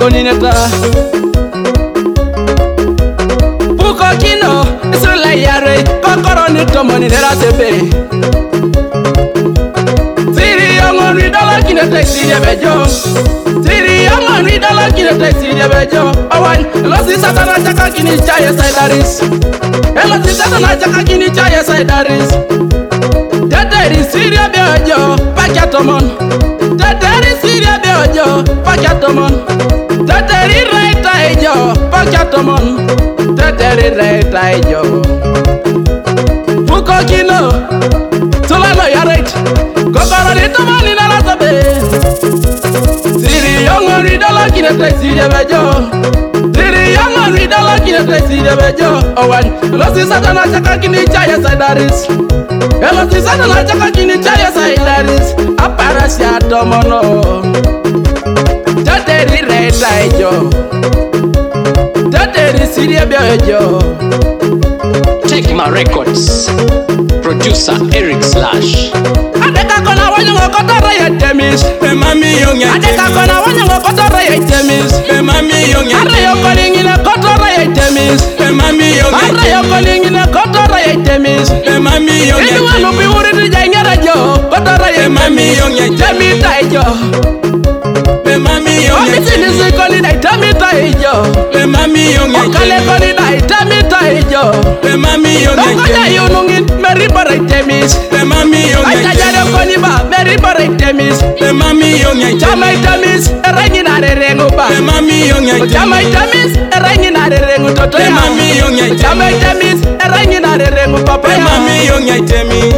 konineta Puko kino isula yare kokoro ni tomoni nera sebe Siri yongon wi dala kinete siri bejo Siri yongon wi dala kinete siri bejo Awan losi satana chaka kini chaya saidaris Elosi satana chaka kini chaya saidaris Teteri siri bejo pakiatomon Teteri siri bejo pakiatomon Teteri reita ejo pakiatomon Teteri reita ejo Puko kino Tulano yaret Kokoro ni tomoni nara sabe Siri yongo ridala kinete siri bejo Siri yongo ridala kinete siri bejo Owan Losi satana chaka kini chaya saidaris Elosi satana chaka kini chaya saidaris Aparasia tomono Teteri reita ejo Teteri siri bejo Take My Records. Producer Eric Slash. Adeka kona wanyongo kotoro ya temis Mami yonge Adeka kona wanyongo kotoro ya temis Mami yonge Arre yoko lingine kotoro ya temis Mami yonge Arre yoko lingine kotoro ya temis Mami yonge Idu wanu piwuri tijengera jo Kotoro ya Mami yonge temita ijo Mami yonge Omisi nisikoli na itamita ijo Mami yonge Okale koli na itamita ijo Mami yonge Okonya yunungin meribara temis Mami yonge Ajajare koni ba meribara temis Mami yonge Chama itamis erangi na rerengu ba Mami yonge Chama itamis erangi na rerengu toto ya Mami yonge Chama itamis erangi na rerengu papa ya Mami yonge temis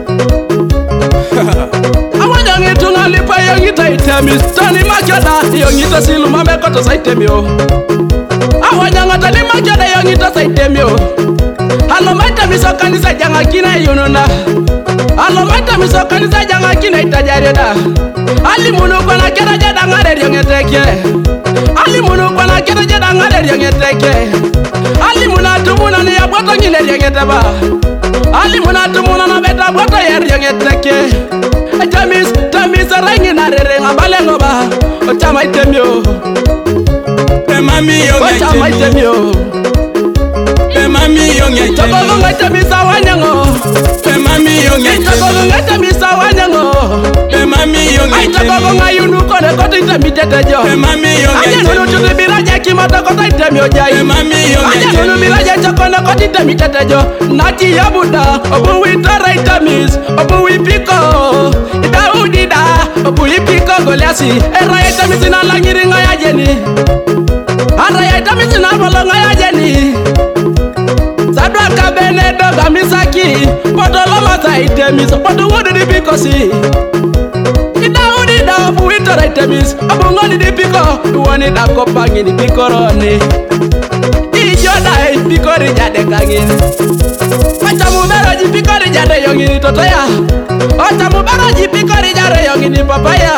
Awanya ngitunga lipa yongita itamis Tani machoda yongita silu mame koto sa itemio Awanya ngata li machoda yongita sa itemio Halo maita miso kanisa janga kina yununa Halo maita miso kanisa janga kina itajareda Ali munu kwa na kera jeda ngare yongeteke Ali munu kwa na kera jeda ngare yongeteke Ali muna tumuna ni ya boto ngine yongeteba Ali muna tumuna na beta boto yer yongeteke Tamis rangi na rerenga balengo ba Ochama itemio Mami yonge Ochama itemio Mami yonge Tokogo ngata misa wanyango Mami yonge Tokogo ngata misa wanyango Mami yonge Tokogo ngayunu kone kote itemite jo Mami Aja yonge nunu tuti biraja kimata kote itemio jai Mami Aja yonge nunu biraja chokone kote itemite jo Nati ya buda Obu witara itamis Obu wipiko Idaudida Obu wipiko goliasi Era itamisi na langiri ngaya jeni Ara itamisi na bolonga ya jeni Sadwa kabene doga misaki Potolo masa itemis Potu wudi di pikosi Idaudi da obu witara itemis Obu ngoni di piko Uwani da kopangi di pikoroni Ijo da pikori jade kangini Ocha mubero ji pikori jade yongini toto ya Ocha mubero ji pikori jade yongini papaya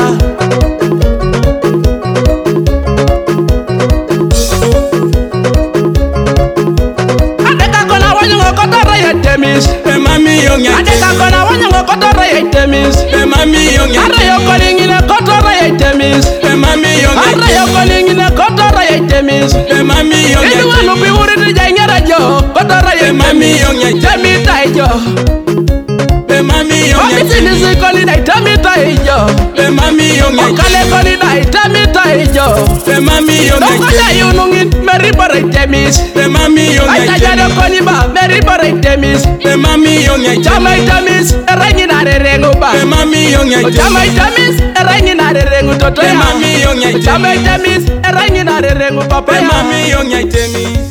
Temis Mami yonge Adeka kona wanyongo kotoro ya temis Mami yonge Arre yoko lingine kotoro ya temis Mami yonge Arre yoko lingine kotoro ya temis Mami yonge Idu wanu piwuri tijengera jo Kotoro ya Mami yonge temita ijo Mami yonge Omisi nisikoli na itamita ijo Mami yonge Okale koli na itamita ijo Mami yonge Okonya yunungin meribara temis Mami yonge Ajajare koni ba meribara temis Mami yonge Chama itamis erangi na rerengu ba Mami yonge Chama itamis erangi na rerengu toto ya Mami yonge Chama itamis erangi na rerengu papa ya Mami yonge temis